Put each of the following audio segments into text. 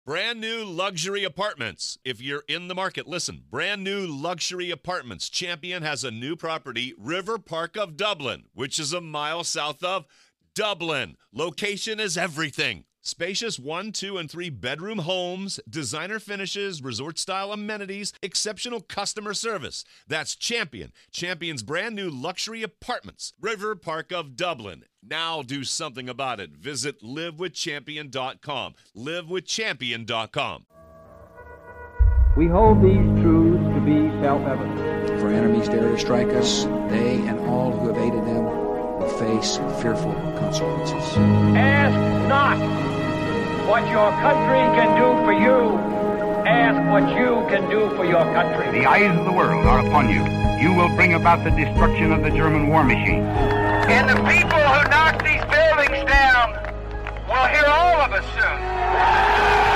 Brand new luxury apartments. If you're in the market, listen. Brand new luxury apartments. Champion has a new property, River Park of Dublin, which is a mile south of Dublin. Location is everything. Spacious 1, 2, and 3 bedroom homes, designer finishes, resort-style amenities, exceptional customer service. That's Champion. Champion's brand new luxury apartments, River Park of Dublin. Now do something about it. Visit livewithchampion.com. livewithchampion.com. We hold these truths to be self-evident. For enemies dare to strike us, they and all who have aided them will face fearful consequences. Ask not what your country can do for you. Ask what you can do for your country. The eyes of the world are upon you. You will bring about the destruction of the German war machine. And the people who knock these buildings down will hear all of us soon.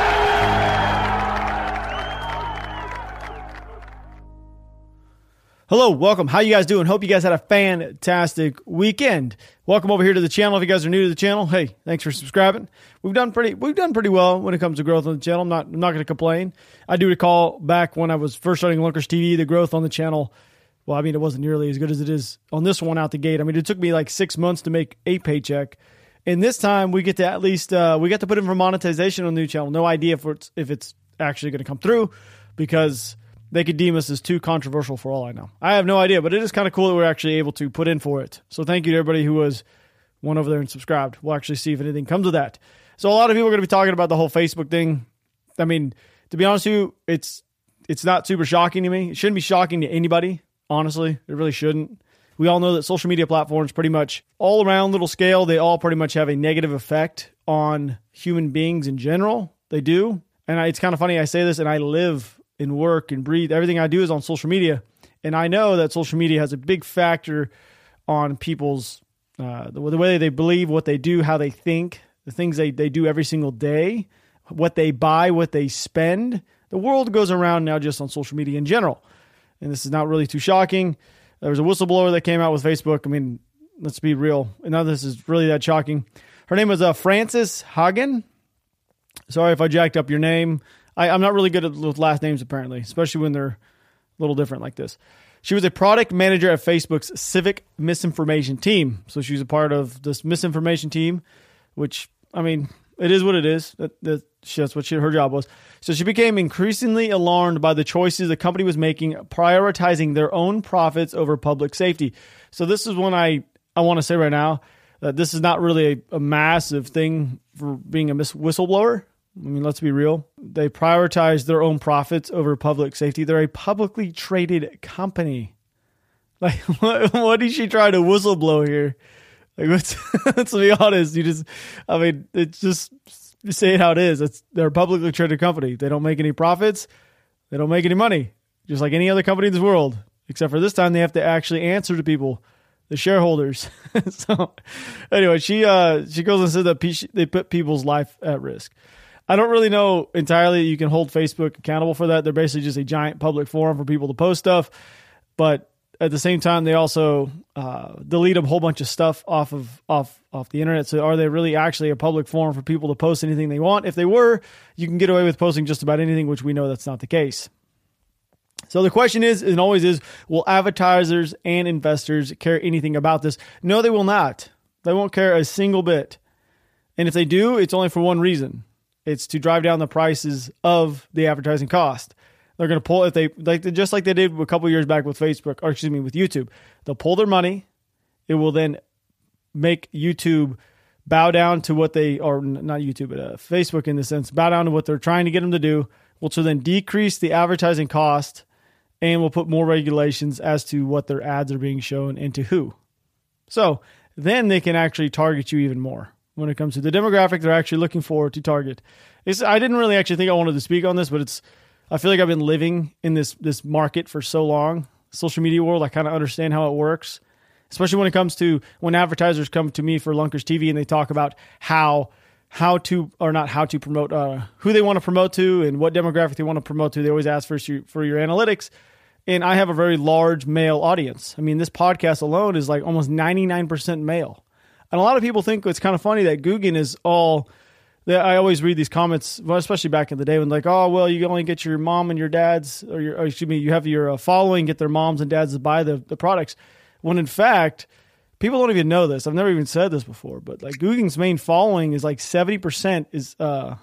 Hello, welcome. How you guys doing? Hope you guys had a fantastic weekend. Welcome over here to the channel. If you guys are new to the channel, hey, thanks for subscribing. We've done pretty well when it comes to growth on the channel. I'm not going to complain. I do recall back when I was first starting Lunkers TV, the growth on the channel. Well, I mean, it wasn't nearly as good as it is on this one out the gate. I mean, it took me like 6 months to make a paycheck. And this time we get to at least, we get to put in for monetization on the new channel. No idea if it's actually going to come through because they could deem us as too controversial for all I know. I have no idea, but it is kind of cool that we're actually able to put in for it. So thank you to everybody who went over there and subscribed. We'll actually see if anything comes of that. So a lot of people are going to be talking about the whole Facebook thing. I mean, to be honest with you, it's not super shocking to me. It shouldn't be shocking to anybody, honestly. It really shouldn't. We all know that social media platforms pretty much all around little scale, they all pretty much have a negative effect on human beings in general. They do. And it's kind of funny. I say this and I live and work and breathe. Everything I do is on social media. And I know that social media has a big factor on people's, the way they believe, what they do, how they think, the things they do every single day, what they buy, what they spend. The world goes around now just on social media in general. And this is not really too shocking. There was a whistleblower that came out with Facebook. I mean, let's be real. And none of this is really that shocking. Her name was Frances Haugen. Sorry if I jacked up your name. I'm not really good with last names, apparently, especially when they're a little different like this. She was a product manager at Facebook's civic misinformation team. So she was a part of this misinformation team, which, I mean, it is what it is. That's what her job was. So she became increasingly alarmed by the choices the company was making, prioritizing their own profits over public safety. So this is when I want to say right now that this is not really a massive thing for being a whistleblower. I mean, let's be real. They prioritize their own profits over public safety. They're a publicly traded company. Like, what is she trying to whistleblow here? Like, let's be honest. It's just say it how it is. They're a publicly traded company. They don't make any profits. They don't make any money. Just like any other company in this world. Except for this time, they have to actually answer to people, the shareholders. So, anyway, she goes and says that they put people's life at risk. I don't really know entirely you can hold Facebook accountable for that. They're basically just a giant public forum for people to post stuff. But at the same time, they also delete a whole bunch of stuff off the internet. So are they really actually a public forum for people to post anything they want? If they were, you can get away with posting just about anything, which we know that's not the case. So the question is, and always is, will advertisers and investors care anything about this? No, they will not. They won't care a single bit. And if they do, it's only for one reason. It's to drive down the prices of the advertising cost. They're going to pull, if they just like they did a couple years back with Facebook, or excuse me, with YouTube. They'll pull their money. It will then make YouTube bow down to what they, or not YouTube, but Facebook in the sense, bow down to what they're trying to get them to do, which will then decrease the advertising cost and will put more regulations as to what their ads are being shown and to who. So then they can actually target you even more. When it comes to the demographic they're actually looking for to target. I didn't really actually think I wanted to speak on this, but I feel like I've been living in this market for so long, social media world. I kind of understand how it works, especially when it comes to when advertisers come to me for Lunkers TV and they talk about how to, or not how to promote, who they want to promote to and what demographic they want to promote to. They always ask for your analytics. And I have a very large male audience. I mean, this podcast alone is like almost 99% male. And a lot of people think it's kind of funny that Guggen is all I always read these comments, well, especially back in the day when like, oh, well, you only get your mom and your dad's, or you have your following get their moms and dads to buy the products. When in fact, people don't even know this. I've never even said this before, but like Googing's main following is like 70% is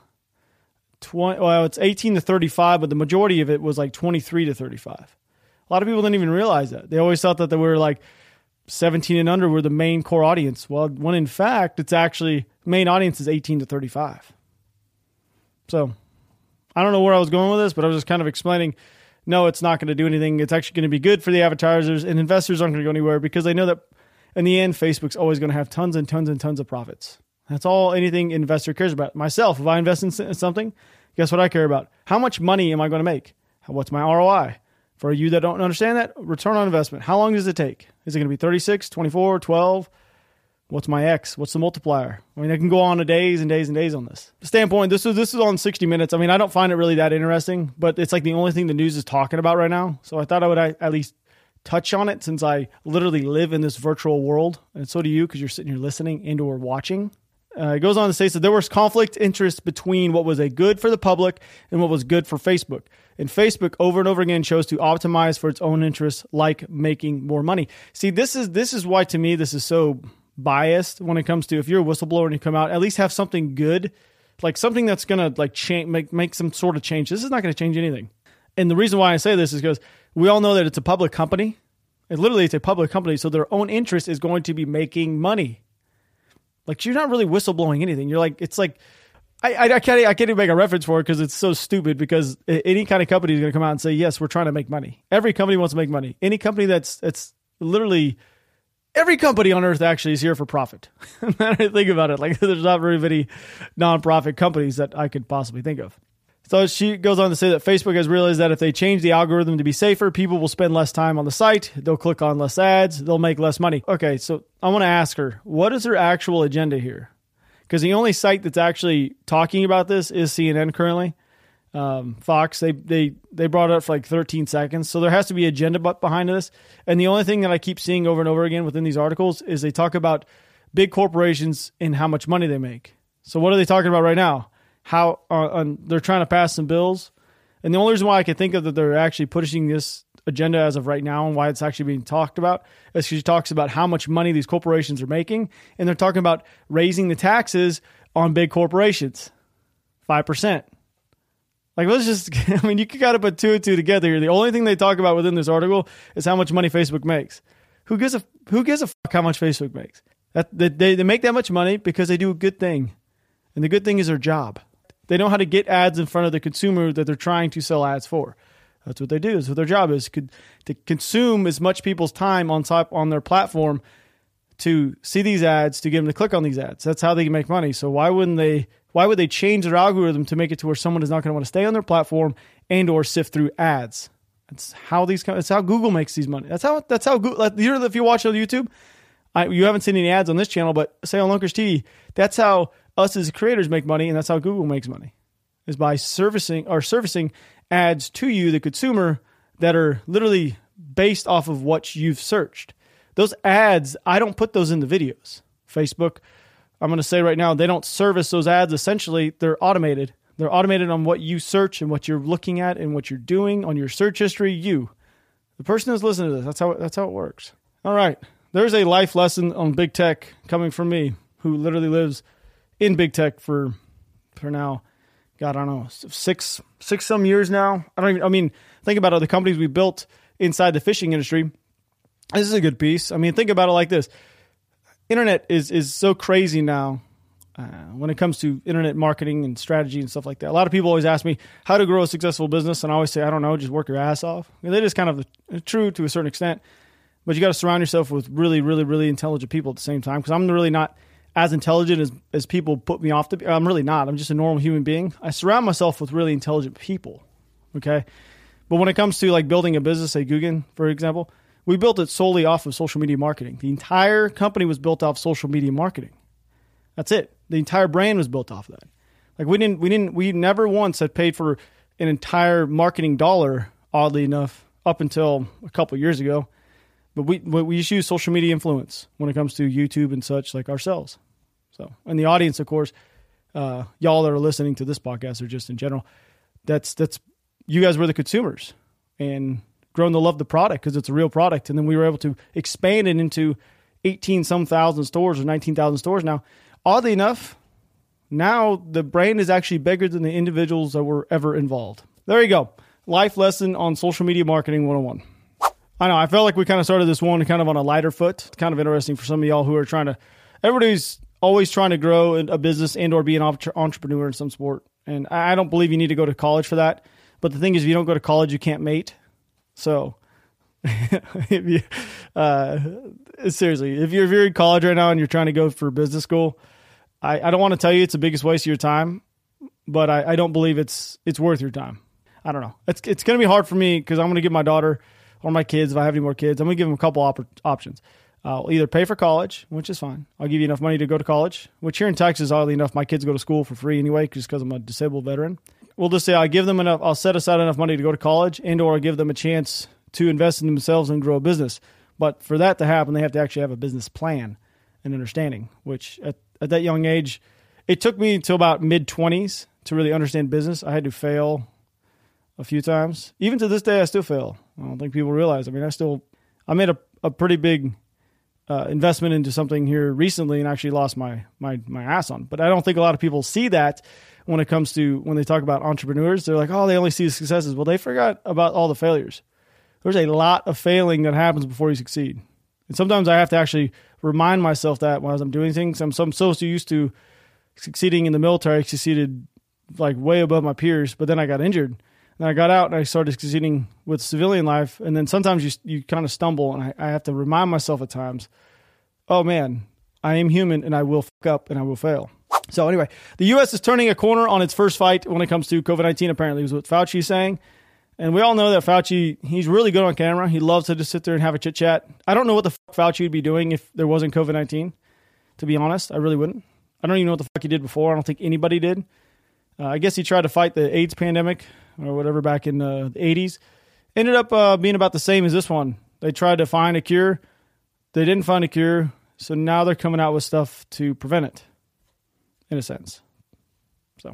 it's 18 to 35, but the majority of it was like 23 to 35. A lot of people didn't even realize that. They always thought that they were like 17 and under were the main core audience. Well, when in fact, it's actually main audience is 18 to 35. So I don't know where I was going with this, but I was just kind of explaining, no, it's not going to do anything. It's actually going to be good for the advertisers, and investors aren't going to go anywhere because they know that in the end, Facebook's always going to have tons and tons and tons of profits. That's all anything investor cares about. Myself, if I invest in something, guess what I care about? How much money am I going to make? What's my ROI? For you that don't understand that, return on investment. How long does it take? Is it going to be 36, 24, 12? What's my X? What's the multiplier? I mean, I can go on days and days and days on this. The standpoint, this is on 60 Minutes. I mean, I don't find it really that interesting, but it's like the only thing the news is talking about right now. So I thought I would at least touch on it since I literally live in this virtual world. And so do you, because you're sitting here listening and or watching. It goes on to say that there was conflict interest between what was a good for the public and what was good for Facebook. And Facebook over and over again chose to optimize for its own interests, like making more money. See, this is why to me this is so biased when it comes to if you're a whistleblower and you come out, at least have something good, like something that's going to like change, make some sort of change. This is not going to change anything. And the reason why I say this is because we all know that it's a public company. It's a public company, so their own interest is going to be making money. Like you're not really whistleblowing anything. You're like, it's like, I can't even make a reference for it because it's so stupid, because any kind of company is going to come out and say, yes, we're trying to make money. Every company wants to make money. Any company it's literally every company on earth actually is here for profit. I think about it. Like there's not very many nonprofit companies that I could possibly think of. So she goes on to say that Facebook has realized that if they change the algorithm to be safer, people will spend less time on the site. They'll click on less ads. They'll make less money. Okay, so I want to ask her, what is her actual agenda here? Because the only site that's actually talking about this is CNN currently. Fox, they brought it up for like 13 seconds. So there has to be agenda behind this. And the only thing that I keep seeing over and over again within these articles is they talk about big corporations and how much money they make. So what are they talking about right now? How they're trying to pass some bills. And the only reason why I can think of that they're actually pushing this agenda as of right now and why it's actually being talked about is because she talks about how much money these corporations are making. And they're talking about raising the taxes on big corporations, 5%. Like, let's just, I mean, you got to put two and two together here. The only thing they talk about within this article is how much money Facebook makes. Who gives a fuck how much Facebook makes? They make that much money because they do a good thing. And the good thing is their job. They know how to get ads in front of the consumer that they're trying to sell ads for. That's what they do. That's what their job is, to consume as much people's time on their platform to see these ads, to get them to click on these ads. That's how they can make money. So why would they change their algorithm to make it to where someone is not going to want to stay on their platform and or sift through ads? That's how Google makes these money. That's how Google, like, if you watch on YouTube, you haven't seen any ads on this channel, but say on Lunkers TV, that's how us as creators make money, and that's how Google makes money, is by servicing ads to you, the consumer, that are literally based off of what you've searched. Those ads, I don't put those in the videos. Facebook, I'm going to say right now, they don't service those ads. Essentially, they're automated. They're automated on what you search and what you're looking at and what you're doing on your search history. You, the person who's listening to this, that's how it works. All right. There's a life lesson on big tech coming from me, who literally lives in big tech for now, God, I don't know, six some years now. Think about all the companies we built inside the fishing industry. This is a good piece. I mean, think about it like this. Internet is so crazy now when it comes to internet marketing and strategy and stuff like that. A lot of people always ask me how to grow a successful business, and I always say, I don't know, just work your ass off. And that is kind of true to a certain extent, but you got to surround yourself with really, really, really intelligent people at the same time, because I'm really not as intelligent as people put me off to be. I'm really not. I'm just a normal human being. I surround myself with really intelligent people. Okay. But when it comes to like building a business, say Guggen, for example, we built it solely off of social media marketing. The entire company was built off social media marketing. That's it. The entire brand was built off of that. Like we never once had paid for an entire marketing dollar, oddly enough, up until a couple of years ago. But we just use social media influence when it comes to YouTube and such, like ourselves. So, and the audience, of course, y'all that are listening to this podcast or just in general, that's you guys were the consumers and grown to love the product because it's a real product. And then we were able to expand it into 18-some thousand stores or 19,000 stores now. Oddly enough, now the brand is actually bigger than the individuals that were ever involved. There you go. Life lesson on social media marketing 101. I know, I felt like we kind of started this one kind of on a lighter foot. It's kind of interesting for some of y'all who are everybody's always trying to grow a business and or be an entrepreneur in some sport. And I don't believe you need to go to college for that. But the thing is, if you don't go to college, you can't mate. So seriously, if you're in college right now and you're trying to go for business school, I don't want to tell you it's the biggest waste of your time, but I don't believe it's worth your time. I don't know. It's going to be hard for me because I'm going to give my daughter or my kids, if I have any more kids, I'm going to give them a couple options. I'll either pay for college, which is fine. I'll give you enough money to go to college, which here in Texas, oddly enough, my kids go to school for free anyway, just because I'm a disabled veteran. We'll just say I'll set aside enough money to go to college and or give them a chance to invest in themselves and grow a business. But for that to happen, they have to actually have a business plan and understanding, which at that young age, it took me until about mid-20s to really understand business. I had to fail a few times. Even to this day, I still fail. I don't think people realize. I mean, I made a pretty big investment into something here recently and actually lost my ass on. But I don't think a lot of people see that when they talk about entrepreneurs. They're like, oh, they only see the successes. Well, they forgot about all the failures. There's a lot of failing that happens before you succeed. And sometimes I have to actually remind myself that while I'm doing things. I'm so used to succeeding in the military. I succeeded like way above my peers, but then I got injured. And I got out and I started succeeding with civilian life. And then sometimes you kind of stumble, and I have to remind myself at times, oh man, I am human and I will fuck up and I will fail. So anyway, the U.S. is turning a corner on its first fight when it comes to COVID-19, apparently, is what Fauci is saying. And we all know that Fauci, he's really good on camera. He loves to just sit there and have a chit chat. I don't know what the fuck Fauci would be doing if there wasn't COVID-19, to be honest. I really wouldn't. I don't even know what the fuck he did before. I don't think anybody did. I guess he tried to fight the AIDS pandemic or whatever back in the 80s. Ended up being about the same as this one. They tried to find a cure. They didn't find a cure. So now they're coming out with stuff to prevent it, in a sense. So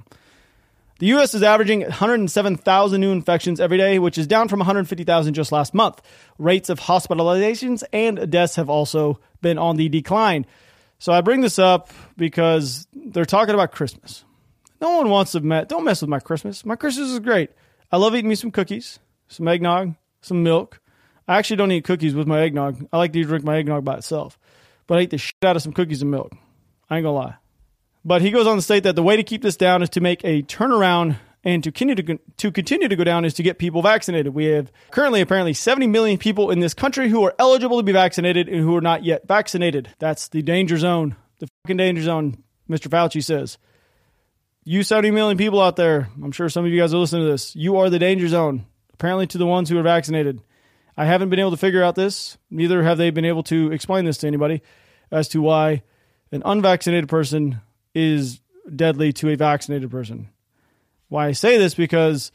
the U.S. is averaging 107,000 new infections every day, which is down from 150,000 just last month. Rates of hospitalizations and deaths have also been on the decline. So I bring this up because they're talking about Christmas. No one wants to don't mess with my Christmas. My Christmas is great. I love eating me some cookies, some eggnog, some milk. I actually don't eat cookies with my eggnog. I like to drink my eggnog by itself. But I eat the shit out of some cookies and milk. I ain't gonna lie. But he goes on to state that the way to keep this down is to make a turnaround, and to continue to go down is to get people vaccinated. We have currently apparently 70 million people in this country who are eligible to be vaccinated and who are not yet vaccinated. That's the danger zone. The fucking danger zone, Mr. Fauci says. You 70 million people out there, I'm sure some of you guys are listening to this, you are the danger zone, apparently to the ones who are vaccinated. I haven't been able to figure out this. Neither have they been able to explain this to anybody as to why an unvaccinated person is deadly to a vaccinated person. Why I say this, because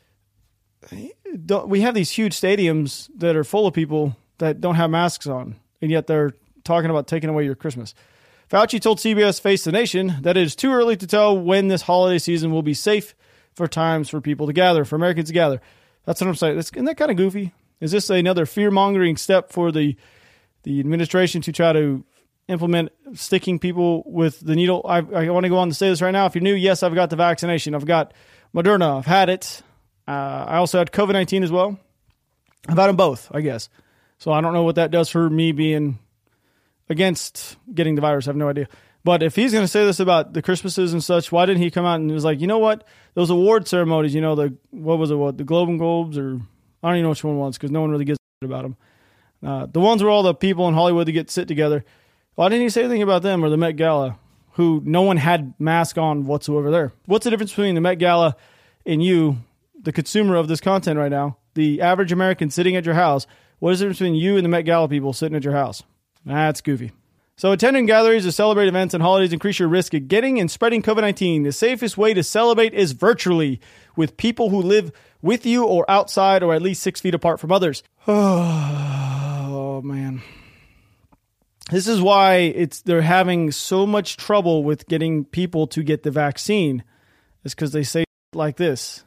we have these huge stadiums that are full of people that don't have masks on, and yet they're talking about taking away your Christmas. Fauci told CBS Face the Nation that it is too early to tell when this holiday season will be safe for times for people to gather, for Americans to gather. That's what I'm saying. Isn't that kind of goofy? Is this another fear-mongering step for the administration to try to implement sticking people with the needle? I want to go on to say this right now. If you're new, yes, I've got the vaccination. I've got Moderna. I've had it. I also had COVID-19 as well. I've had them both, I guess. So I don't know what that does for me being against getting the virus. I have no idea. But if he's going to say this about the Christmases and such, why didn't he come out and was like, you know what? Those award ceremonies, you know, the Globe and Globes, or I don't even know which one it was because no one really gives a shit about them. The ones where all the people in Hollywood that sit together. Why didn't he say anything about them, or the Met Gala, who no one had mask on whatsoever there? What's the difference between the Met Gala and you, the consumer of this content right now, the average American sitting at your house? What is the difference between you and the Met Gala people sitting at your house? That's goofy. So attending gatherings to celebrate events and holidays increase your risk of getting and spreading COVID-19. The safest way to celebrate is virtually, with people who live with you or outside or at least 6 feet apart from others. Oh, man. This is why they're having so much trouble with getting people to get the vaccine. It's because they say like this.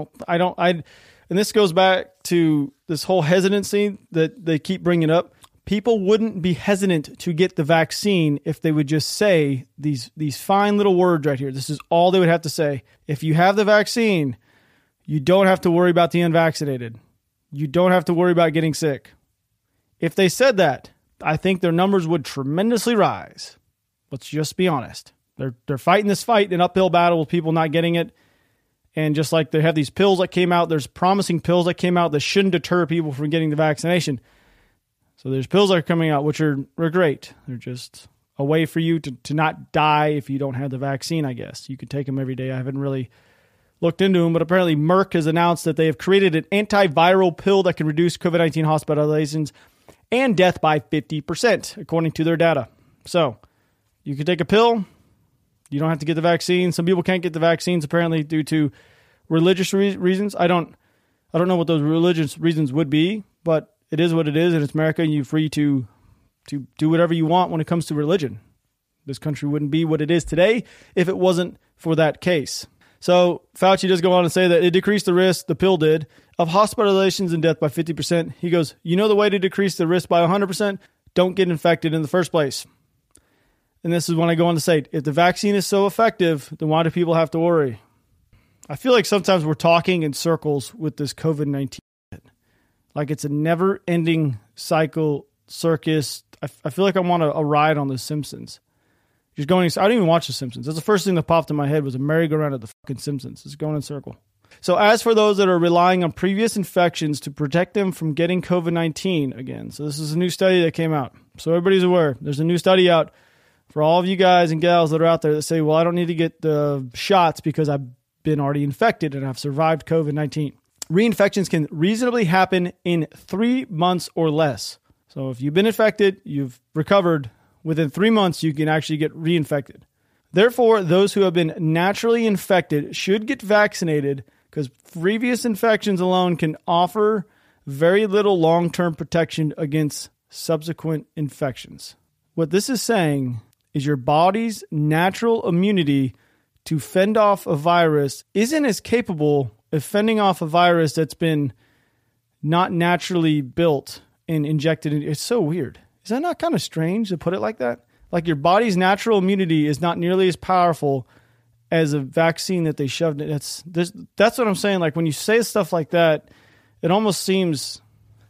And this goes back to this whole hesitancy that they keep bringing up. People wouldn't be hesitant to get the vaccine if they would just say these fine little words right here. This is all they would have to say. If you have the vaccine, you don't have to worry about the unvaccinated. You don't have to worry about getting sick. If they said that, I think their numbers would tremendously rise. Let's just be honest. They're fighting this fight, an uphill battle with people not getting it. And just like they have these pills that came out, there's promising pills that came out that shouldn't deter people from getting the vaccination. So there's pills that are coming out, which are great. They're just a way for you to not die if you don't have the vaccine, I guess. You could take them every day. I haven't really looked into them, but apparently Merck has announced that they have created an antiviral pill that can reduce COVID-19 hospitalizations and death by 50%, according to their data. So you can take a pill. You don't have to get the vaccine. Some people can't get the vaccines apparently due to religious reasons. I don't know what those religious reasons would be, but it is what it is, and it's America, and you're free to do whatever you want when it comes to religion. This country wouldn't be what it is today if it wasn't for that case. So Fauci does go on to say that it decreased the risk, the pill did, of hospitalizations and death by 50%. He goes, you know the way to decrease the risk by 100%? Don't get infected in the first place. And this is when I go on to say, if the vaccine is so effective, then why do people have to worry? I feel like sometimes we're talking in circles with this COVID-19. Like it's a never-ending cycle, circus. I feel like I'm on a ride on The Simpsons. Just going. I didn't even watch The Simpsons. That's the first thing that popped in my head was a merry-go-round of the fucking Simpsons. It's going in a circle. So as for those that are relying on previous infections to protect them from getting COVID-19 again, so this is a new study that came out. So everybody's aware. There's a new study out for all of you guys and gals that are out there that say, well, I don't need to get the shots because I've been already infected and I've survived COVID-19. Reinfections can reasonably happen in 3 months or less. So if you've been infected, you've recovered, within 3 months, you can actually get reinfected. Therefore, those who have been naturally infected should get vaccinated because previous infections alone can offer very little long-term protection against subsequent infections. What this is saying is your body's natural immunity to fend off a virus isn't as capable of fending off a virus that's been not naturally built and injected in. It's so weird. Is that not kind of strange to put it like that? Like your body's natural immunity is not nearly as powerful as a vaccine that they shoved in. That's what I'm saying. Like when you say stuff like that, it almost seems,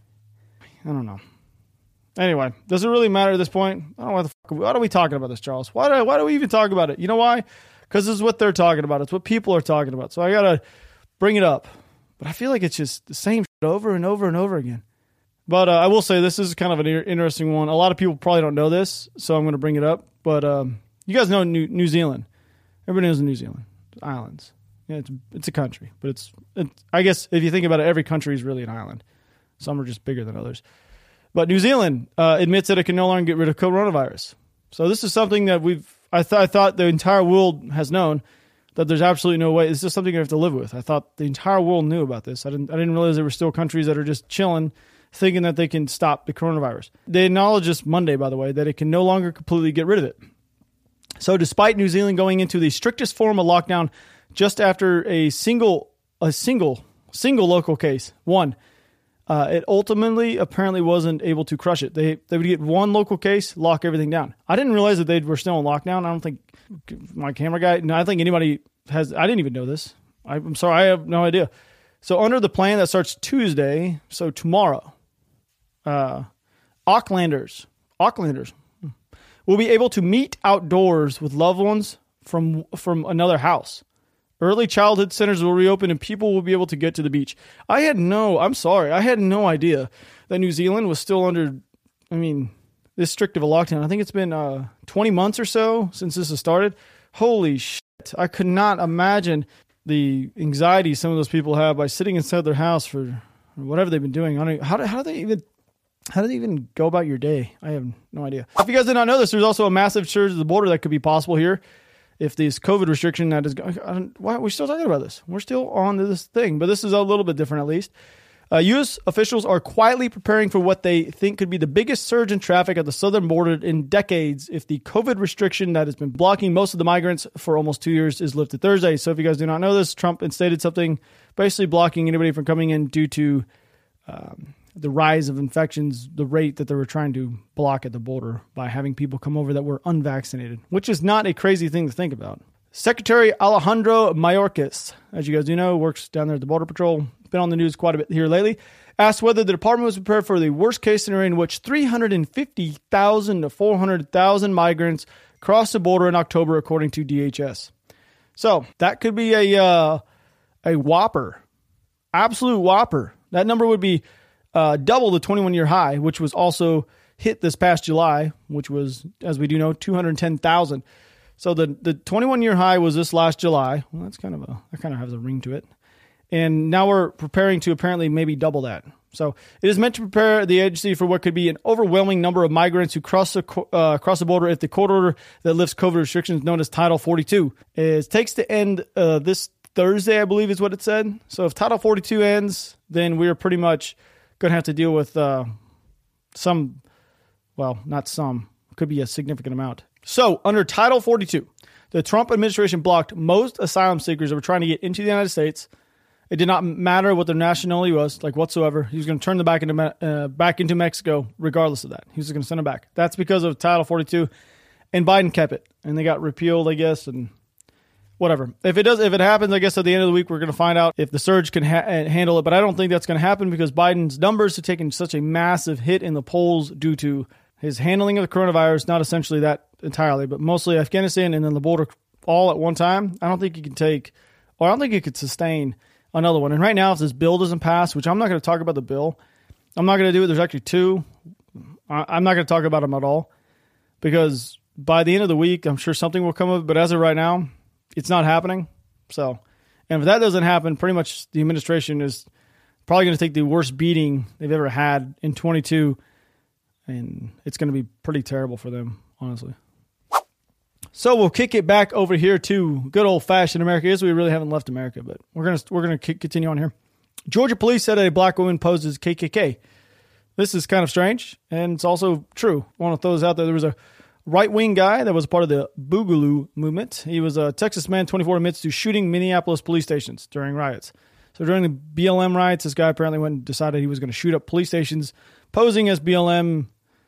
I don't know. Anyway, does it really matter at this point? I don't know why are we talking about this, Charles? Why do we even talk about it? You know why? Because this is what they're talking about. It's what people are talking about. So I got to bring it up. But I feel like it's just the same shit over and over and over again. But I will say this is kind of an interesting one. A lot of people probably don't know this, so I'm going to bring it up. But you guys know New Zealand. Everybody knows New Zealand. Islands. Yeah, it's a country. But it's I guess if you think about it, every country is really an island. Some are just bigger than others. But New Zealand admits that it can no longer get rid of coronavirus. So this is something that I thought the entire world has known, that there's absolutely no way. This is something you have to live with. I thought the entire world knew about this. I didn't realize there were still countries that are just chilling, thinking that they can stop the coronavirus. They acknowledged this Monday, by the way, that it can no longer completely get rid of it. So despite New Zealand going into the strictest form of lockdown just after a single local case, it ultimately apparently wasn't able to crush it. They would get one local case, lock everything down. I didn't realize that they were still in lockdown. I don't think my camera guy, no, I think anybody has, I didn't even know this. I'm sorry, I have no idea. So under the plan that starts Tuesday, so tomorrow, Aucklanders will be able to meet outdoors with loved ones from another house. Early childhood centers will reopen and people will be able to get to the beach. I had no idea that New Zealand was still under, this strict of a lockdown. I think it's been 20 months or so since this has started. Holy shit. I could not imagine the anxiety some of those people have by sitting inside their house for whatever they've been doing. How do they even go about your day? I have no idea. If you guys did not know this, there's also a massive surge at the border that could be possible here. If this COVID restriction that is going, why are we still talking about this? We're still on this thing, but this is a little bit different at least. U.S. officials are quietly preparing for what they think could be the biggest surge in traffic at the southern border in decades if the COVID restriction that has been blocking most of the migrants for almost 2 years is lifted Thursday. So if you guys do not know this, Trump instated something basically blocking anybody from coming in due to the rise of infections, the rate that they were trying to block at the border by having people come over that were unvaccinated, which is not a crazy thing to think about. Secretary Alejandro Mayorkas, as you guys do know, works down there at the Border Patrol, been on the news quite a bit here lately, asked whether the department was prepared for the worst case scenario in which 350,000 to 400,000 migrants cross the border in October, according to DHS. So that could be a whopper, absolute whopper. That number would be double the 21-year high, which was also hit this past July, which was, as we do know, 210,000. So the 21-year high was this last July. Well, that kind of has a ring to it. And now we're preparing to apparently maybe double that. So it is meant to prepare the agency for what could be an overwhelming number of migrants who cross the border if the court order that lifts COVID restrictions, known as Title 42, takes to end this Thursday, I believe is what it said. So if Title 42 ends, then we're pretty much going to have to deal with not some, could be a significant amount. So under Title 42, the Trump administration blocked most asylum seekers that were trying to get into the United States. It did not matter what their nationality was, like whatsoever. He was going to turn them back into Mexico, regardless of that. He was going to send them back. That's because of Title 42, and Biden kept it, and they got repealed, I guess, and whatever. If it happens, I guess at the end of the week we're going to find out if the surge can handle it. But I don't think that's going to happen because Biden's numbers have taken such a massive hit in the polls due to his handling of the coronavirus. Not essentially that entirely, but mostly Afghanistan and then the border all at one time. I don't think he could sustain another one. And right now, if this bill doesn't pass, which I'm not going to talk about the bill, I'm not going to do it. There's actually two. I'm not going to talk about them at all because by the end of the week, I'm sure something will come of it. But as of right now, it's not happening. So, and if that doesn't happen, pretty much the administration is probably going to take the worst beating they've ever had in 22. And it's going to be pretty terrible for them, honestly. So we'll kick it back over here to good old-fashioned America. Yes, we really haven't left America, but we're gonna continue on here. Georgia police said a black woman posed as KKK. This is kind of strange, and it's also true. I want to throw this out there. There was a right-wing guy that was part of the Boogaloo movement. He was a Texas man, 24, admits to shooting Minneapolis police stations during riots. So during the BLM riots, this guy apparently went and decided he was going to shoot up police stations, posing as BLM,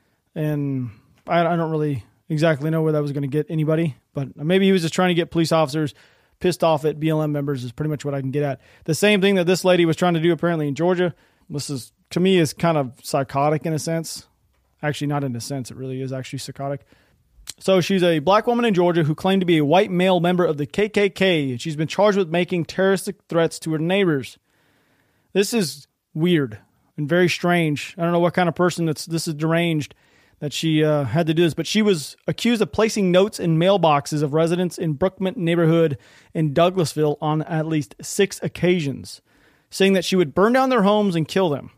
and I don't really exactly know where that was going to get anybody, but maybe he was just trying to get police officers pissed off at BLM members is pretty much what I can get at. The same thing that this lady was trying to do apparently in Georgia. This is, to me, is kind of psychotic in a sense. Actually, not in a sense. It really is actually psychotic. So she's a black woman in Georgia who claimed to be a white male member of the KKK. She's been charged with making terroristic threats to her neighbors. This is weird and very strange. I don't know what kind of person this is deranged that she had to do this, but she was accused of placing notes in mailboxes of residents in Brookmont neighborhood in Douglasville on at least 6 occasions, saying that she would burn down their homes and kill them.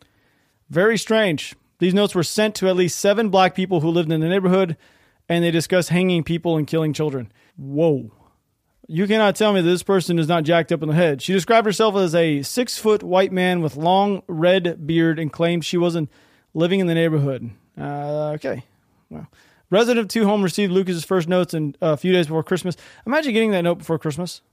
Very strange. These notes were sent to at least 7 black people who lived in the neighborhood, and they discussed hanging people and killing children. Whoa. You cannot tell me that this person is not jacked up in the head. She described herself as a 6-foot white man with long red beard and claimed she wasn't living in the neighborhood. Okay. Well, resident of 2 home received Lucas's first notes a few days before Christmas. Imagine getting that note before Christmas.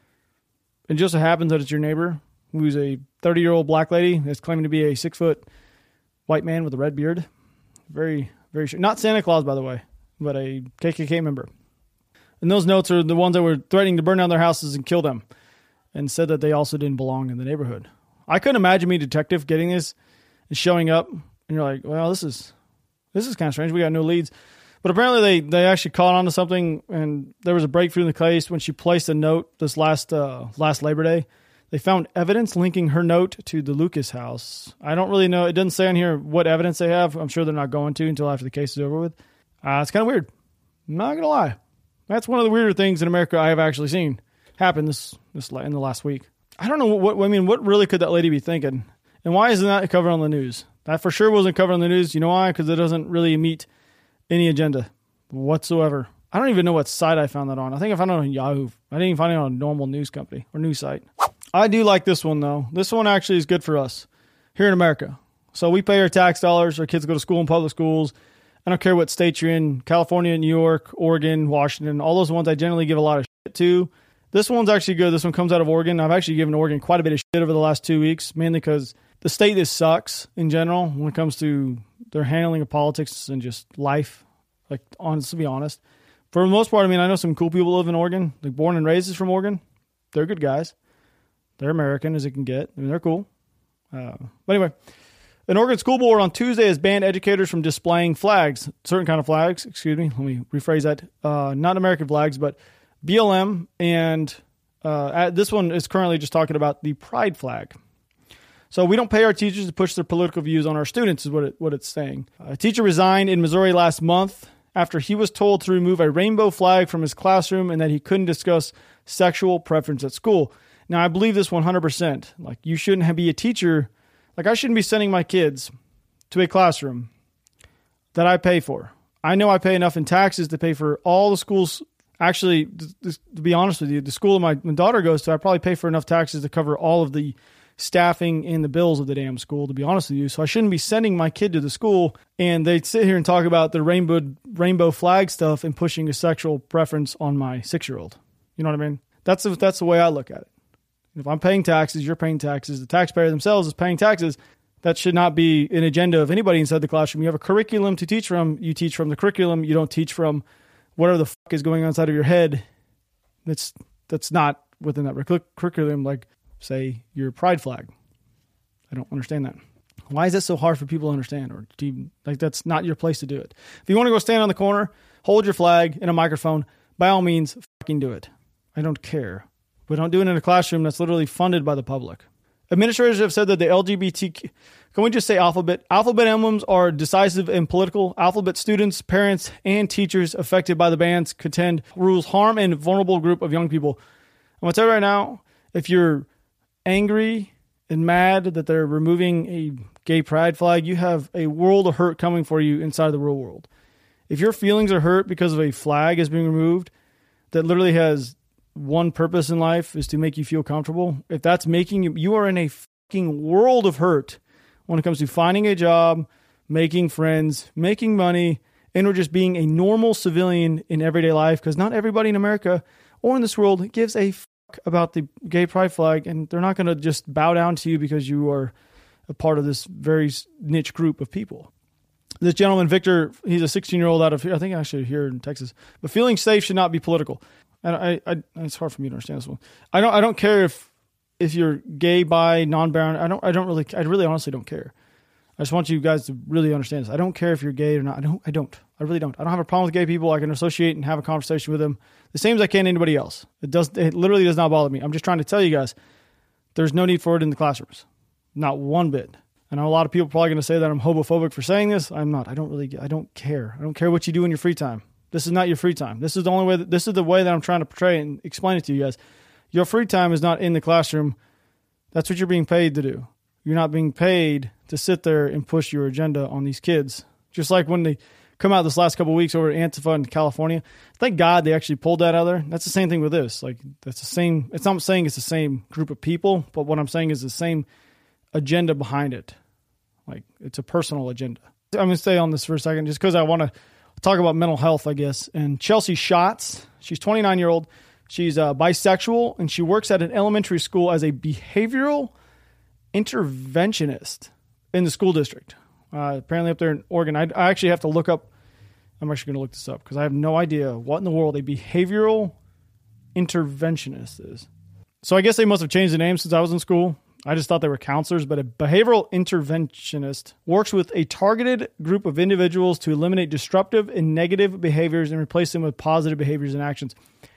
And just so happens that it's your neighbor who's a 30-year-old black lady that's claiming to be a 6-foot white man with a red beard. Very, very sure. Not Santa Claus, by the way, but a KKK member. And those notes are the ones that were threatening to burn down their houses and kill them, and said that they also didn't belong in the neighborhood. I couldn't imagine me, detective, getting this and showing up, and you're like, well, this is kind of strange. We got no leads. But apparently they actually caught on to something, and there was a breakthrough in the case when she placed a note this last Labor Day. They found evidence linking her note to the Lucas house. I don't really know. It doesn't say on here what evidence they have. I'm sure they're not going to until after the case is over with. It's kind of weird. I'm not going to lie. That's one of the weirder things in America I have actually seen happen this in the last week. I don't know what really could that lady be thinking? And why isn't that covered on the news? That for sure wasn't covered on the news. You know why? Because it doesn't really meet any agenda whatsoever. I don't even know what site I found that on. I think I found it on Yahoo. I didn't even find it on a normal news company or news site. I do like this one, though. This one actually is good for us. here in America. So we pay our tax dollars. Our kids go to school in public schools. I don't care what state you're in, California, New York, Oregon, Washington, all those ones I generally give a lot of shit to. This one's actually good. This one comes out of Oregon. I've actually given Oregon quite a bit of shit over the last 2 weeks, mainly because the state just sucks in general when it comes to their handling of politics and just life. Like, honestly, to be honest. For the most part, I mean, I know some cool people live in Oregon. Like, born and raised from Oregon. They're good guys. They're American as it can get. I mean, they're cool. But anyway, an Oregon school board on Tuesday has banned educators from displaying flags, certain kind of flags, excuse me, let me rephrase that, not American flags, but BLM, and this one is currently just talking about the pride flag. So we don't pay our teachers to push their political views on our students is what it's saying. A teacher resigned in Missouri last month after he was told to remove a rainbow flag from his classroom and that he couldn't discuss sexual preference at school. Now, I believe this 100%. Like, you shouldn't be a teacher. Like, I shouldn't be sending my kids to a classroom that I pay for. I know I pay enough in taxes to pay for all the schools. Actually, to be honest with you, the school my daughter goes to, I probably pay for enough taxes to cover all of the staffing and the bills of the damn school, to be honest with you. So I shouldn't be sending my kid to the school and they sit here and talk about the rainbow flag stuff and pushing a sexual preference on my 6-year-old. You know what I mean? That's the way I look at it. If I'm paying taxes, you're paying taxes, the taxpayer themselves is paying taxes. That should not be an agenda of anybody inside the classroom. You have a curriculum to teach from. You teach from the curriculum. You don't teach from whatever the fuck is going on inside of your head. That's not within that curriculum, like, say, your pride flag. I don't understand that. Why is that so hard for people to understand? Or that's not your place to do it. If you want to go stand on the corner, hold your flag in a microphone, by all means, fucking do it. I don't care. But don't do it in a classroom that's literally funded by the public. Administrators have said that the LGBTQ, can we just say alphabet? Alphabet emblems are decisive and political. Alphabet students, parents, and teachers affected by the bans contend rules harm a vulnerable group of young people. I'm going to tell you right now, if you're angry and mad that they're removing a gay pride flag, you have a world of hurt coming for you inside the real world. If your feelings are hurt because of a flag is being removed that literally has one purpose in life is to make you feel comfortable, if that's making you are in a fucking world of hurt when it comes to finding a job, making friends, making money, and or just being a normal civilian in everyday life, because not everybody in America or in this world gives a fuck about the gay pride flag, and they're not going to just bow down to you because you are a part of this very niche group of people. This gentleman, Victor, he's a 16-year-old out of here, I think actually here in Texas, but feeling safe should not be political. And it's hard for me to understand this one. I don't care if you're gay, bi, non-bound. I really honestly don't care. I just want you guys to really understand this. I don't care if you're gay or not. I don't. I really don't. I don't have a problem with gay people. I can associate and have a conversation with them the same as I can anybody else. It literally does not bother me. I'm just trying to tell you guys, there's no need for it in the classrooms. Not one bit. I know a lot of people are probably going to say that I'm homophobic for saying this. I'm not. I don't care. I don't care what you do in your free time. This is not your free time. This is the only way. This is the way that I'm trying to portray it and explain it to you guys. Your free time is not in the classroom. That's what you're being paid to do. You're not being paid to sit there and push your agenda on these kids. Just like when they come out this last couple of weeks over at Antifa in California. Thank God they actually pulled that out of there. That's the same thing with this. Like, that's the same. It's not saying it's the same group of people, but what I'm saying is the same agenda behind it. Like, it's a personal agenda. I'm going to stay on this for a second just because I want to talk about mental health, I guess. And Chelsea Schatz, she's 29-year-old. She's bisexual, and she works at an elementary school as a behavioral interventionist in the school district. Apparently up there in Oregon. I actually have to look up. I'm actually going to look this up because I have no idea what in the world a behavioral interventionist is. So I guess they must have changed the name since I was in school. I just thought they were counselors, but a behavioral interventionist works with a targeted group of individuals to eliminate disruptive and negative behaviors and replace them with positive behaviors and actions.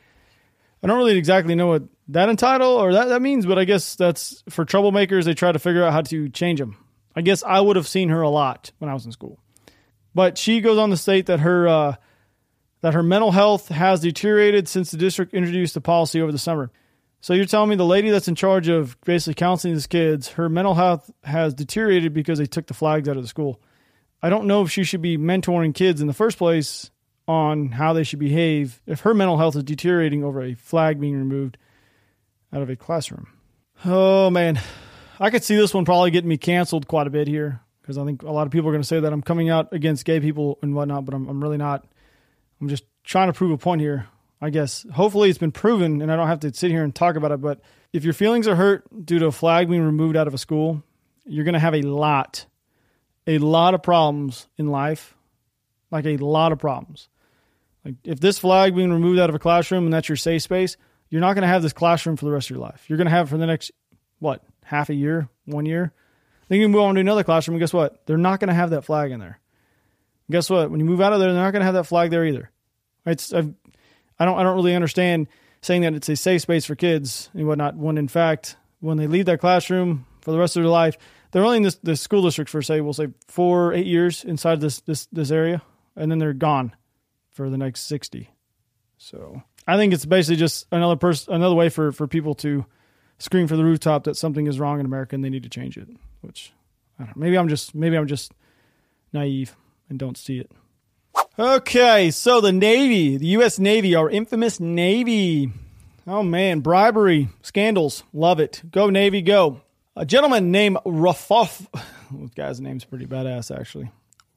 I don't really exactly know what that entitle or that means, but I guess that's for troublemakers. They try to figure out how to change them. I guess I would have seen her a lot when I was in school, but she goes on to state that her mental health has deteriorated since the district introduced the policy over the summer. So you're telling me the lady that's in charge of basically counseling these kids, her mental health has deteriorated because they took the flags out of the school. I don't know if she should be mentoring kids in the first place on how they should behave if her mental health is deteriorating over a flag being removed out of a classroom. Oh, man. I could see this one probably getting me canceled quite a bit here, because I think a lot of people are going to say that I'm coming out against gay people and whatnot, but I'm really not. I'm just trying to prove a point here, I guess. Hopefully it's been proven and I don't have to sit here and talk about it, but if your feelings are hurt due to a flag being removed out of a school, you're going to have a lot of problems in life, like a lot of problems. Like if this flag being removed out of a classroom and that's your safe space, you're not going to have this classroom for the rest of your life. You're going to have it for the next, half a year, 1 year. Then you move on to another classroom, and guess what? They're not going to have that flag in there. And guess what? When you move out of there, they're not going to have that flag there either. I don't really understand saying that it's a safe space for kids and whatnot, when in fact, when they leave that classroom for the rest of their life, they're only in this school district for, we'll say 4 or 8 years inside this area, and then they're gone for the next 60. So I think it's basically just another way for people to scream for the rooftop that something is wrong in America and they need to change it. Which I don't know. Maybe I'm just naive and don't see it. Okay, so the Navy, the U.S. Navy, our infamous Navy. Oh man, bribery scandals, love it. Go Navy, go. A gentleman named Rafaf. This guy's name's pretty badass, actually.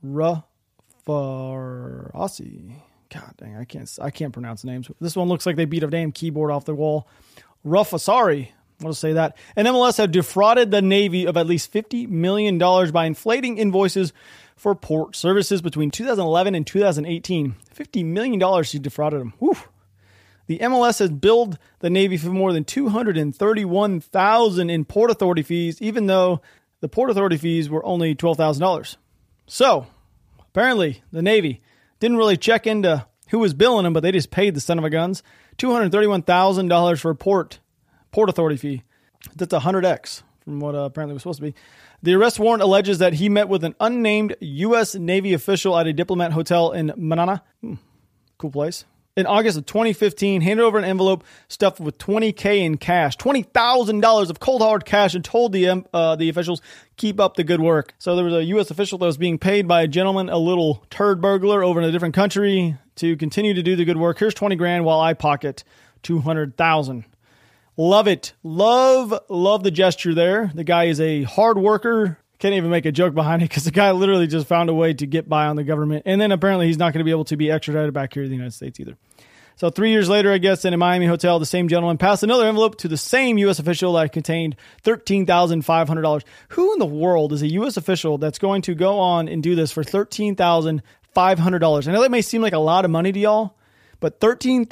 Rafarasi. God dang, I can't pronounce names. This one looks like they beat a damn keyboard off the wall. Rafasari. I'll just say that. And MLS had defrauded the Navy of at least $50 million by inflating invoices for port services between 2011 and 2018. $50 million he defrauded them. Whew. The MLS has billed the Navy for more than $231,000 in Port Authority fees, even though the Port Authority fees were only $12,000. So, apparently, the Navy didn't really check into who was billing them, but they just paid the son of a guns $231,000 for a Port Authority fee. That's 100x from what apparently was supposed to be. The arrest warrant alleges that he met with an unnamed U.S. Navy official at a Diplomat Hotel in Manana. Cool place. In August of 2015, handed over an envelope stuffed with $20,000 in cash, $20,000 of cold hard cash, and told the officials, keep up the good work. So there was a U.S. official that was being paid by a gentleman, a little turd burglar over in a different country, to continue to do the good work. Here's $20,000 while I pocket $200,000. Love it. Love the gesture there. The guy is a hard worker. Can't even make a joke behind it because the guy literally just found a way to get by on the government. And then apparently he's not going to be able to be extradited back here to the United States either. So 3 years later, I guess, in a Miami hotel, the same gentleman passed another envelope to the same U.S. official that contained $13,500. Who in the world is a U.S. official that's going to go on and do this for $13,500? I know that may seem like a lot of money to y'all, but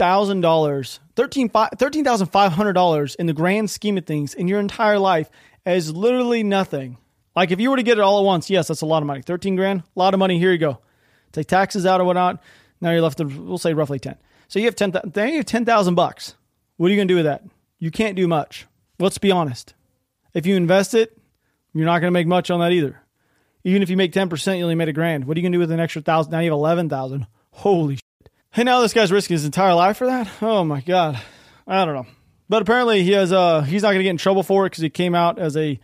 $13,500 in the grand scheme of things in your entire life is literally nothing. Like if you were to get it all at once, yes, that's a lot of money. $13,000, a lot of money. Here you go. Take taxes out or whatnot. Now you're left with, we'll say, roughly 10. So you have $10,000. What are you going to do with that? You can't do much. Let's be honest. If you invest it, you're not going to make much on that either. Even if you make 10%, you only made $1,000. What are you going to do with an extra $1,000? Now you have $11,000. Holy shit. Hey, now this guy's risking his entire life for that? Oh my God. I don't know. But apparently he's not going to get in trouble for it because he came out as a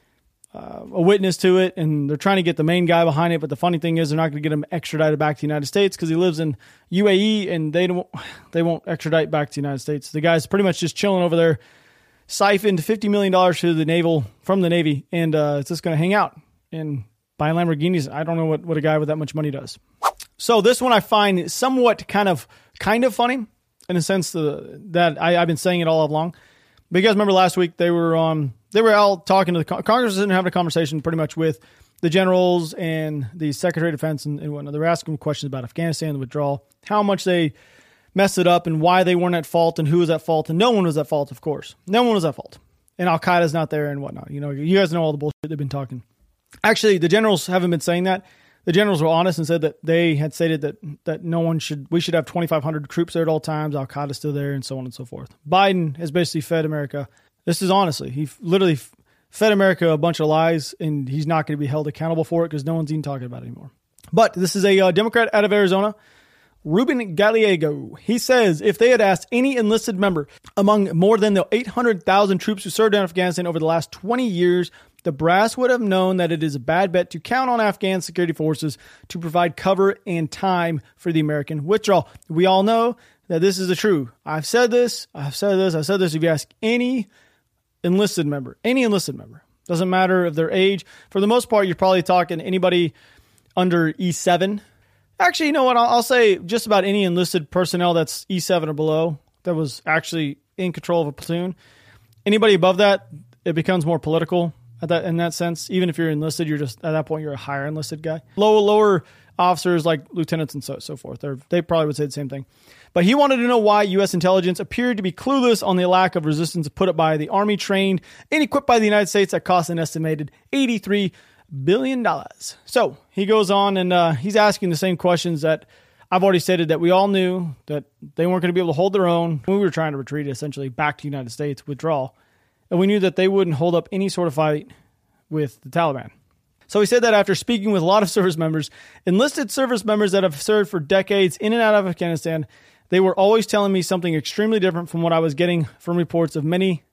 witness to it, and they're trying to get the main guy behind it. But the funny thing is they're not going to get him extradited back to the United States because he lives in UAE, and they won't extradite back to the United States. The guy's pretty much just chilling over there, siphoned $50 million from the Navy, and it's just going to hang out and buy Lamborghinis. I don't know what a guy with that much money does. So this one I find somewhat kind of funny in a sense that I've been saying it all along. But you guys remember last week they were all talking to the Congress and having a conversation pretty much with the generals and the Secretary of Defense and whatnot. They were asking questions about Afghanistan, the withdrawal, how much they messed it up and why they weren't at fault and who was at fault. And no one was at fault, of course. No one was at fault. And Al-Qaeda's not there and whatnot. You know, you guys know all the bullshit they've been talking. Actually, the generals haven't been saying that. The generals were honest and said that they had stated that we should have 2,500 troops there at all times. Al-Qaeda's still there and so on and so forth. Biden has basically fed America. This is honestly, he literally fed America a bunch of lies, and he's not going to be held accountable for it because no one's even talking about it anymore. But this is a Democrat out of Arizona, Ruben Gallego. He says if they had asked any enlisted member among more than the 800,000 troops who served in Afghanistan over the last 20 years, the brass would have known that it is a bad bet to count on Afghan security forces to provide cover and time for the American withdrawal. We all know that this is the truth. I've said this. If you ask any enlisted member, Doesn't matter of their age. For the most part, you're probably talking anybody under E7. Actually, you know what? I'll say just about any enlisted personnel that's E7 or below that was actually in control of a platoon. Anybody above that, it becomes more political in that sense. Even if you're enlisted, you're just, at that point, you're a higher enlisted guy. Lower officers like lieutenants and so forth, they probably would say the same thing. But he wanted to know why U.S. intelligence appeared to be clueless on the lack of resistance put up by the Army trained and equipped by the United States that cost an estimated $83 billion. So he goes on and he's asking the same questions that I've already stated, that we all knew that they weren't going to be able to hold their own when we were trying to retreat essentially back to the United States, withdraw. And we knew that they wouldn't hold up any sort of fight with the Taliban. So he said that after speaking with a lot of service members, enlisted service members that have served for decades in and out of Afghanistan, they were always telling me something extremely different from what I was getting from reports of many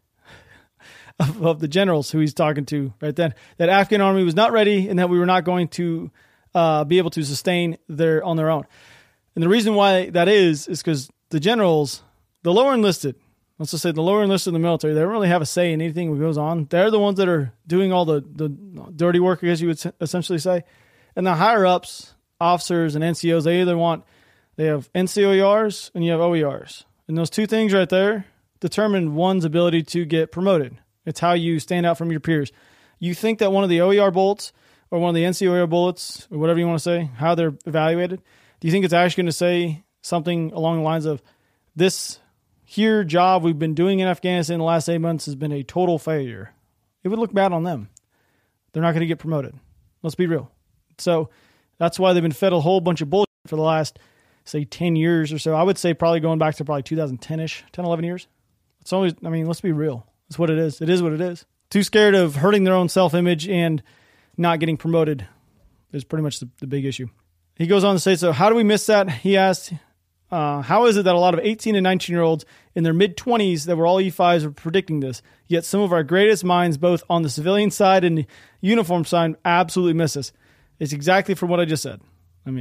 of the generals who he's talking to right then, that Afghan army was not ready and that we were not going to be able to sustain on their own. And the reason why that is because the generals, the lower enlisted, let's just say the lower enlisted in the military, they don't really have a say in anything that goes on. They're the ones that are doing all the dirty work, I guess you would essentially say. And the higher ups, officers and NCOs, they have NCOERs and you have OERs. And those two things right there determine one's ability to get promoted. It's how you stand out from your peers. You think that one of the OER bullets or one of the NCOER bullets or whatever you want to say, how they're evaluated, do you think it's actually going to say something along the lines of, this here job we've been doing in Afghanistan in the last 8 months has been a total failure? It would look bad on them. They're not going to get promoted. Let's be real. So that's why they've been fed a whole bunch of bullshit for the last, say, 10 years or so. I would say probably going back to probably 2010-ish, 10, 11 years. It's always, let's be real. It's what it is. It is what it is. Too scared of hurting their own self-image and not getting promoted is pretty much the big issue. He goes on to say, so how do we miss that? He asked, how is it that a lot of 18 and 19-year-olds in their mid-20s that were all E5s were predicting this, yet some of our greatest minds, both on the civilian side and the uniform side, absolutely miss this? It's exactly from what I just said.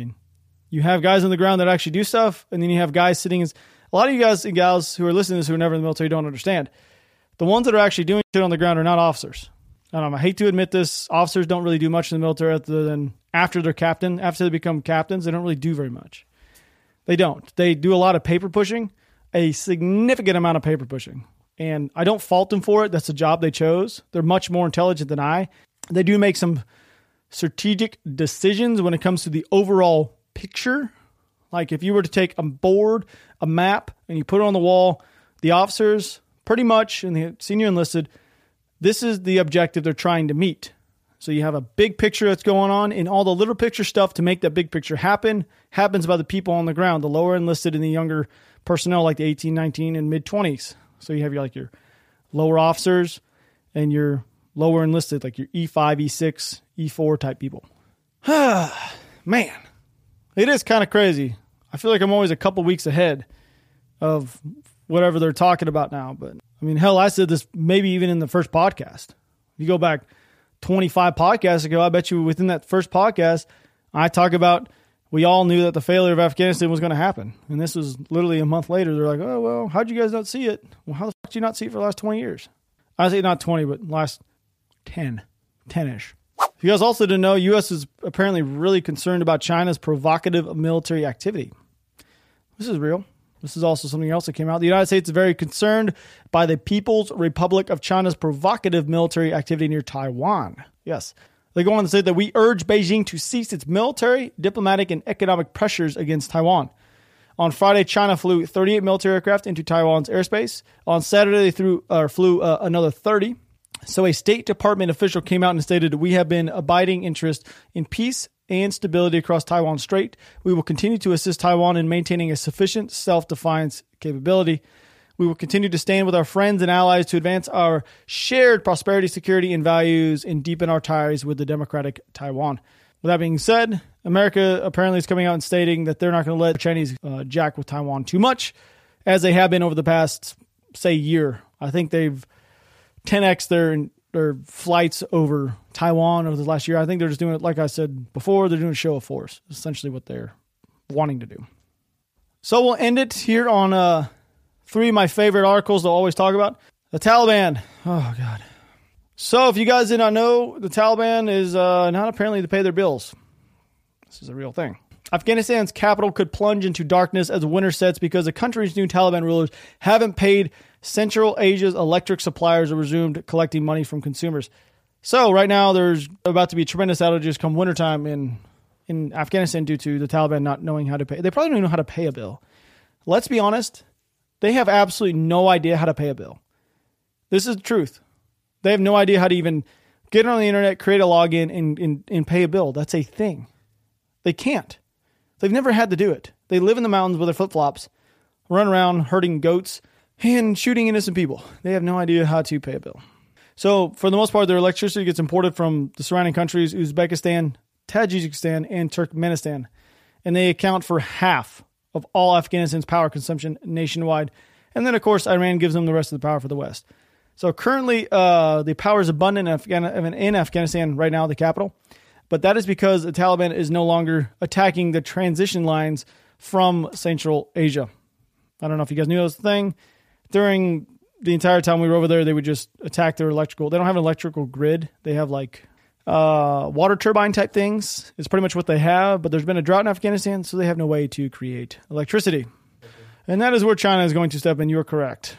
You have guys on the ground that actually do stuff, and then you have guys sitting as, a lot of you guys and gals who are listening to this who are never in the military don't understand. The ones that are actually doing shit on the ground are not officers. I hate to admit this. Officers don't really do much in the military other than after they're captain. After they become captains, they don't really do very much. They don't. They do a lot of paper pushing, a significant amount of paper pushing. And I don't fault them for it. That's the job they chose. They're much more intelligent than I. They do make some strategic decisions when it comes to the overall picture. Like if you were to take a board, a map, and you put it on the wall, the officers pretty much, and the senior enlisted, this is the objective they're trying to meet. So you have a big picture that's going on, and all the little picture stuff to make that big picture happen happens by the people on the ground, the lower enlisted and the younger personnel like the 18, 19, and mid-20s. So you have your lower officers and your lower enlisted, like your E5, E6, E4 type people. Man, it is kind of crazy. I feel like I'm always a couple weeks ahead of whatever they're talking about now. But hell, I said this maybe even in the first podcast. If you go back 25 podcasts ago, I bet you within that first podcast, I talk about, we all knew that the failure of Afghanistan was going to happen. And this was literally a month later. They're like, oh, well, how'd you guys not see it? Well, how the fuck did you not see it for the last 20 years? I say not 20, but last 10-ish. If you guys also didn't know, U.S. is apparently really concerned about China's provocative military activity. This is real. This is also something else that came out. The United States is very concerned by the People's Republic of China's provocative military activity near Taiwan. Yes. They go on to say that we urge Beijing to cease its military, diplomatic, and economic pressures against Taiwan. On Friday, China flew 38 military aircraft into Taiwan's airspace. On Saturday, they flew another 30. So a State Department official came out and stated, we have been abiding interest in peace and stability across Taiwan Strait. We will continue to assist Taiwan in maintaining a sufficient self-defense capability. We will continue to stand with our friends and allies to advance our shared prosperity, security, and values and deepen our ties with the democratic Taiwan. With that being said, America apparently is coming out and stating that they're not going to let the Chinese jack with Taiwan too much, as they have been over the past, say, year. I think they've 10x their flights over Taiwan over the last year. I think they're just doing it, like I said before, they're doing a show of force, essentially what they're wanting to do. So we'll end it here on 3 of my favorite articles to always talk about. The Taliban. Oh, God. So if you guys did not know, the Taliban is not apparently to pay their bills. This is a real thing. Afghanistan's capital could plunge into darkness as winter sets because the country's new Taliban rulers haven't paid Central Asia's electric suppliers or resumed collecting money from consumers. So right now there's about to be tremendous outages come wintertime in Afghanistan due to the Taliban not knowing how to pay. They probably don't even know how to pay a bill. Let's be honest. They have absolutely no idea how to pay a bill. This is the truth. They have no idea how to even get on the internet, create a login, and pay a bill. That's a thing. They can't. They've never had to do it. They live in the mountains with their flip-flops, run around herding goats, and shooting innocent people. They have no idea how to pay a bill. So, for the most part, their electricity gets imported from the surrounding countries, Uzbekistan, Tajikistan, and Turkmenistan. And they account for half of all Afghanistan's power consumption nationwide. And then, of course, Iran gives them the rest of the power for the West. So currently, the power is abundant in Afghanistan right now, the capital. But that is because the Taliban is no longer attacking the transition lines from Central Asia. I don't know if you guys knew that was the thing. During the entire time we were over there, they would just attack their electrical. They don't have an electrical grid. They have like water turbine type things. It's pretty much what they have. But there's been a drought in Afghanistan, so they have no way to create electricity. And that is where China is going to step in. You're correct.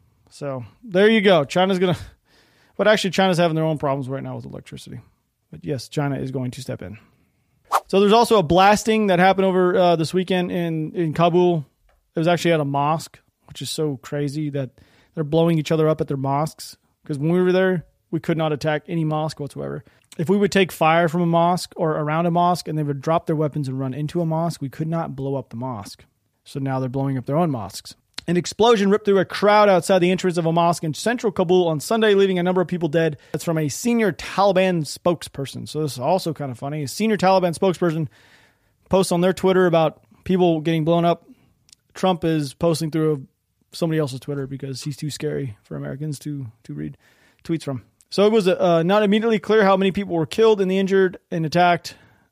So there you go. China's going to, but actually China's having their own problems right now with electricity. But yes, China is going to step in. So there's also a blasting that happened over this weekend in Kabul. It was actually at a mosque, which is so crazy that they're blowing each other up at their mosques. Because when we were there, we could not attack any mosque whatsoever. If we would take fire from a mosque or around a mosque and they would drop their weapons and run into a mosque, we could not blow up the mosque. So now they're blowing up their own mosques. An explosion ripped through a crowd outside the entrance of a mosque in central Kabul on Sunday, leaving a number of people dead. That's from a senior Taliban spokesperson. So this is also kind of funny. A senior Taliban spokesperson posts on their Twitter about people getting blown up. Trump is posting through somebody else's Twitter because he's too scary for Americans to read tweets from. So it was not immediately clear how many people were killed and injured and attacked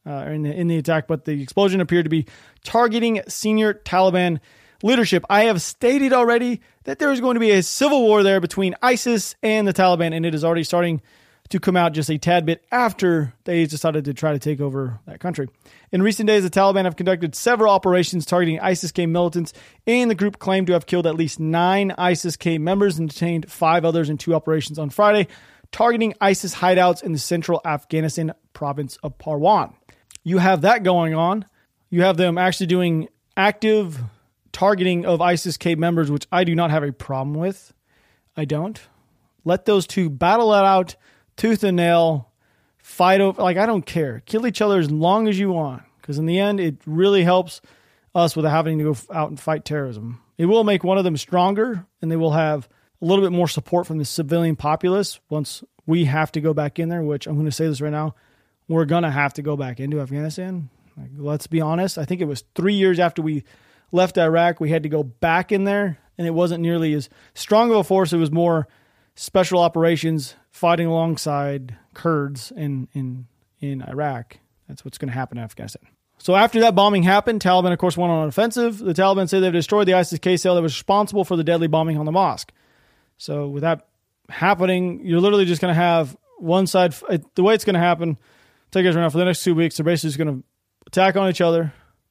in the attack, but the explosion appeared to be targeting senior Taliban leadership. I have stated already that there is going to be a civil war there between ISIS and the Taliban, and it is already starting to come out just a tad bit after they decided to try to take over that country. In recent days, the Taliban have conducted several operations targeting ISIS-K militants, and the group claimed to have killed at least 9 ISIS-K members and detained 5 others in 2 operations on Friday, targeting ISIS hideouts in the central Afghanistan province of Parwan. You have that going on. You have them actually doing active targeting of ISIS-K members, which I do not have a problem with. I don't. Let those two battle it out, tooth and nail, fight over. Like, I don't care. Kill each other as long as you want, because in the end, it really helps us without having to go out and fight terrorism. It will make one of them stronger, and they will have a little bit more support from the civilian populace once we have to go back in there, which I'm going to say this right now. We're going to have to go back into Afghanistan. Like, let's be honest. I think it was 3 years after we left Iraq, we had to go back in there, and it wasn't nearly as strong of a force. It was more special operations fighting alongside Kurds in Iraq. That's what's going to happen in Afghanistan. So after that bombing happened, Taliban, of course, went on an offensive. The Taliban say they've destroyed the ISIS-K cell that was responsible for the deadly bombing on the mosque. So with that happening, you're literally just going to have one side. The way it's going to happen, take it right now, for the next 2 weeks, they're basically just going to attack on each other.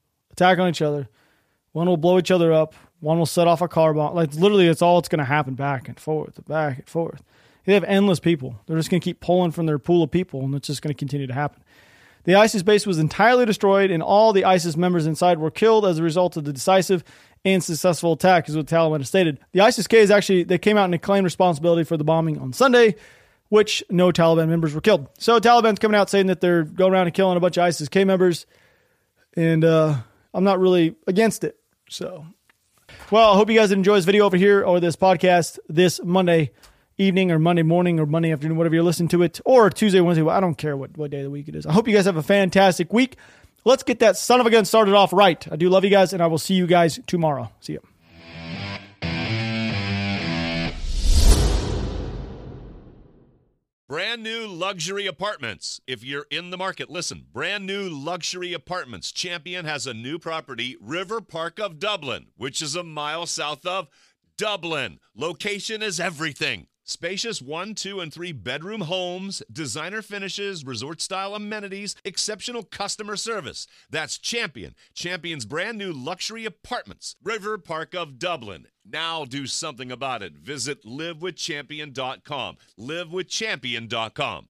One will blow each other up. One will set off a car bomb. Like, literally, it's all it's going to happen back and forth. They have endless people. They're just going to keep pulling from their pool of people, and it's just going to continue to happen. The ISIS base was entirely destroyed, and all the ISIS members inside were killed as a result of the decisive and successful attack, is what the Taliban has stated. The ISIS-K is actually, they came out and claimed responsibility for the bombing on Sunday, which no Taliban members were killed. So Taliban's coming out saying that they're going around and killing a bunch of ISIS-K members, and I'm not really against it. So, well, I hope you guys enjoy this video over here or this podcast this Monday evening or Monday morning or Monday afternoon, whatever you're listening to it, or Tuesday, Wednesday. Well, I don't care what day of the week it is. I hope you guys have a fantastic week. Let's get that son of a gun started off right. I do love you guys, and I will see you guys tomorrow. See you. Brand new luxury apartments. If you're in the market, listen. Brand new luxury apartments. Champion has a new property, River Park of Dublin, which is a mile south of Dublin. Location is everything. Spacious 1, 2, and 3 bedroom homes, designer finishes, resort-style amenities, exceptional customer service. That's Champion. Champion's brand new luxury apartments. River Park of Dublin. Now do something about it. Visit livewithchampion.com. livewithchampion.com.